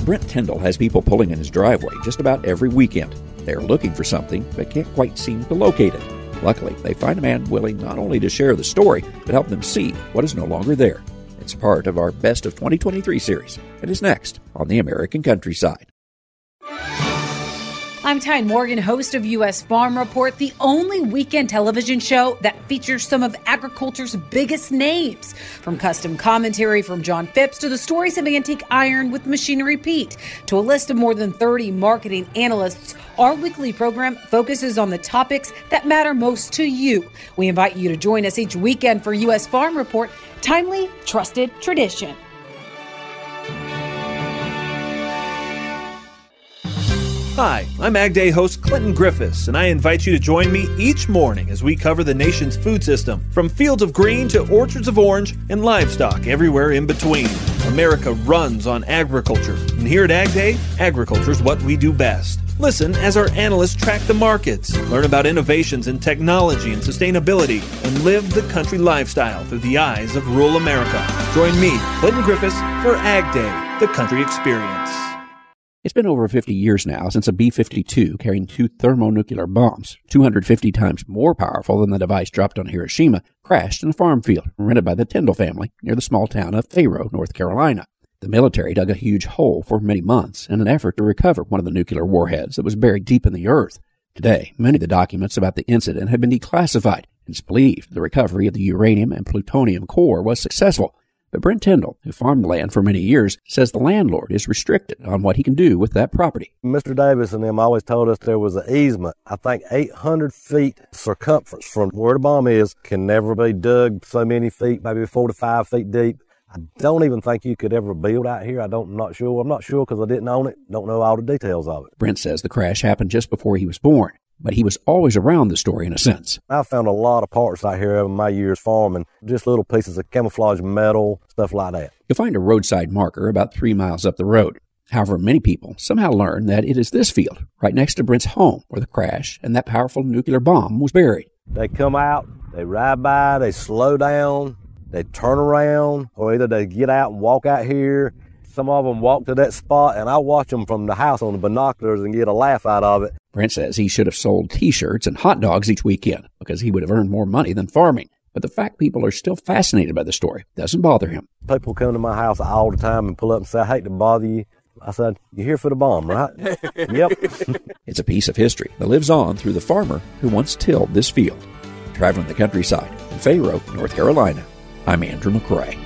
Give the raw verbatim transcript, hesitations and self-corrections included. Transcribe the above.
Brent Tyndall has people pulling in his driveway just about every weekend. They're looking for something, but can't quite seem to locate it. Luckily, they find a man willing not only to share the story, but help them see what is no longer there. It's part of our Best of twenty twenty-three series, and is next on the American Countryside. I'm Tyne Morgan, host of U S Farm Report, the only weekend television show that features some of agriculture's biggest names. From custom commentary from John Phipps to the stories of Antique Iron with Machinery Pete to a list of more than thirty marketing analysts, our weekly program focuses on the topics that matter most to you. We invite you to join us each weekend for U S Farm Report, timely, trusted tradition. Hi, I'm Ag Day host Clinton Griffiths, and I invite you to join me each morning as we cover the nation's food system, from fields of green to orchards of orange and livestock everywhere in between. America runs on agriculture, and here at Ag Day, agriculture is what we do best. Listen as our analysts track the markets, learn about innovations in technology and sustainability, and live the country lifestyle through the eyes of rural America. Join me, Clinton Griffiths, for Ag Day, the country experience. It's been over fifty years now since a B fifty-two carrying two thermonuclear bombs, two hundred fifty times more powerful than the device dropped on Hiroshima, crashed in a farm field rented by the Tyndall family near the small town of Fayetteville, North Carolina. The military dug a huge hole for many months in an effort to recover one of the nuclear warheads that was buried deep in the earth. Today, many of the documents about the incident have been declassified, and it's believed the recovery of the uranium and plutonium core was successful. But Brent Tyndall, who farmed the land for many years, says the landlord is restricted on what he can do with that property. Mister Davis and them always told us there was an easement, I think eight hundred feet circumference from where the bomb is, can never be dug so many feet, maybe four to five feet deep. I don't even think you could ever build out here. I don't, I'm not sure. I'm not sure because I didn't own it. Don't know all the details of it. Brent says the crash happened just before he was born, but he was always around the story in a sense. I found a lot of parts out here over my years farming, just little pieces of camouflage metal, stuff like that. You'll find a roadside marker about three miles up the road. However, many people somehow learn that it is this field, right next to Brent's home, where the crash and that powerful nuclear bomb was buried. They come out, they ride by, they slow down, they turn around, or either they get out and walk out here. Some of them walk to that spot, and I watch them from the house on the binoculars and get a laugh out of it. Brent says he should have sold T-shirts and hot dogs each weekend because he would have earned more money than farming. But the fact people are still fascinated by the story doesn't bother him. People come to my house all the time and pull up and say, I hate to bother you. I said, you're here for the bomb, right? Yep. It's a piece of history that lives on through the farmer who once tilled this field. Traveling the countryside in Fayetteville, North Carolina, I'm Andrew McCrae.